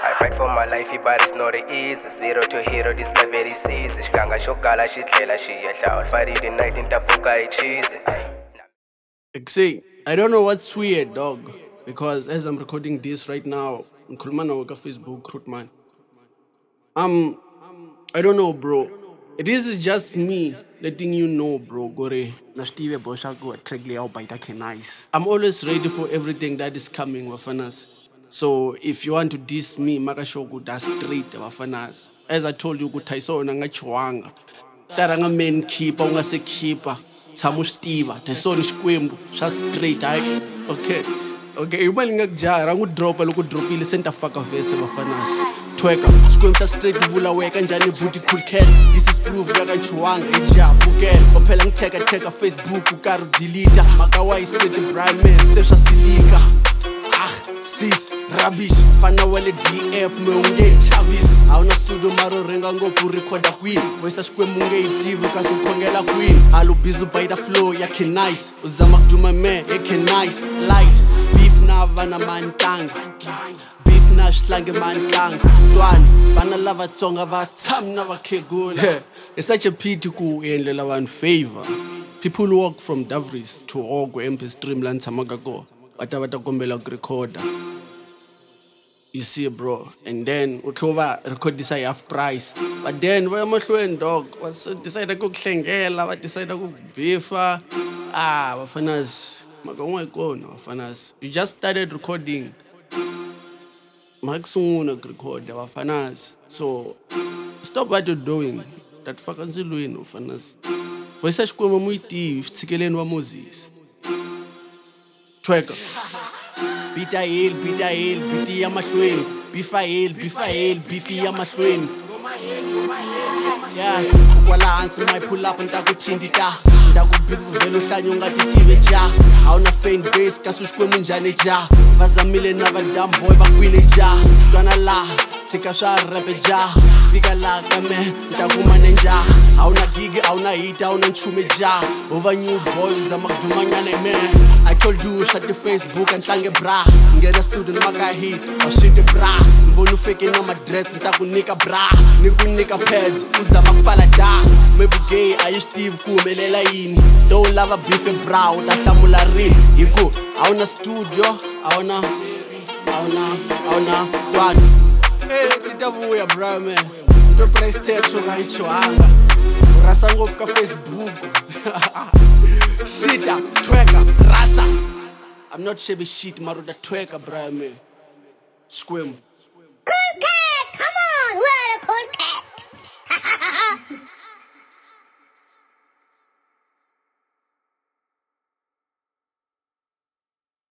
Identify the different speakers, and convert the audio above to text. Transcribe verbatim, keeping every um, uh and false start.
Speaker 1: I fight for my life, but it's not easy. Zero to hero, this life very easy. Shkanga shokala, she tlela, she yahla. Friday night in Tapuka, it's cheesy.
Speaker 2: See, I don't know what's weird, dog. Because as I'm recording this right now, on Facebook, root man. Um, I don't know, bro. This is just me letting you know, bro. Gore. Na Steve Bosha go atregli au baita nice. I'm always ready for everything that is coming, wafanas. So if you want to diss me, maka shogu da straight, wafanas. As I told you, kutaiso nga chwanga. Taranga main keeper, unga se keeper. Samu Steve, teso ni shkwembu, sha straight, aye. Okay. Okay, imali ngakujara ngudropa lokudropile center fucker vese bafanas. Tweka, skwemsa straight uvula weka njani booty cool cat. This is proof yakachuwanga ejabukela. Ophela ngitheka theka Facebook ukaru delete. Makawai straight bright man sesha silika. Ah, sis, rubbish, fana wale D F me unge chavis. Awuna studio maro renga ngopu recorda queen. Voice skwembu unge itivu kasu kongela queen. Alu bizu by the flow yake nice. Uzama kuduma me yake nice. Light, beef na vana mantang. Beef na shlange mantang. Twani, bana lava tonga va tam na va kegula. It's such a pity ku endlela one favor. People walk from Davris to Ogo M P Streamland Samagago. Watavata kombela recorder. You see, bro, and then utlova record this half price. But then where am I dog? What's decide to cook shengela? What decide to cook beefa? Ah, wafanas, magongwa ikono wafanas. You just started recording. Maxuna record wafanas. So stop what you're doing. That fucking ziluin wafanas. For such kwema muiti tsikeleni wa Moses. Tweka. Bita hell, bita hell, biti ya mahlweni. Bifa hell, bifa hell, bifi ya mahlweni. Yeah, kwala hansi my pull up ntakuthindita. Ndakubivu velo hlanyo ngatitive ja. Awuna fan base kasushkwemu njani ja. Bazamile na vadam boy bakwile ja. Twana la, tika sha rape ja. Fika la kame, ntakumane nja. Awuna gigi, awuna hit, awuna nchume ja. Over new boys amakdumanyane man. I told you shut the Facebook and tlange bra. Ngena student maka hit, or shit the bra. Mvonu fake na my dress, ntakunika bra. Nikunika pads, uzama kufala da. Maybe gay, I Steve kumelela ini. Don't love a beef and bra, utasamula rin. Yiku, awuna studio, awuna, awuna, awuna, twat. Hey, titavuya bra man. Ndo price tag shoka ichoanga. Rasa ngofika Facebook. Shita, tweka, rasa. I'm not shabby shit, maruda tweka, bra man. Squim.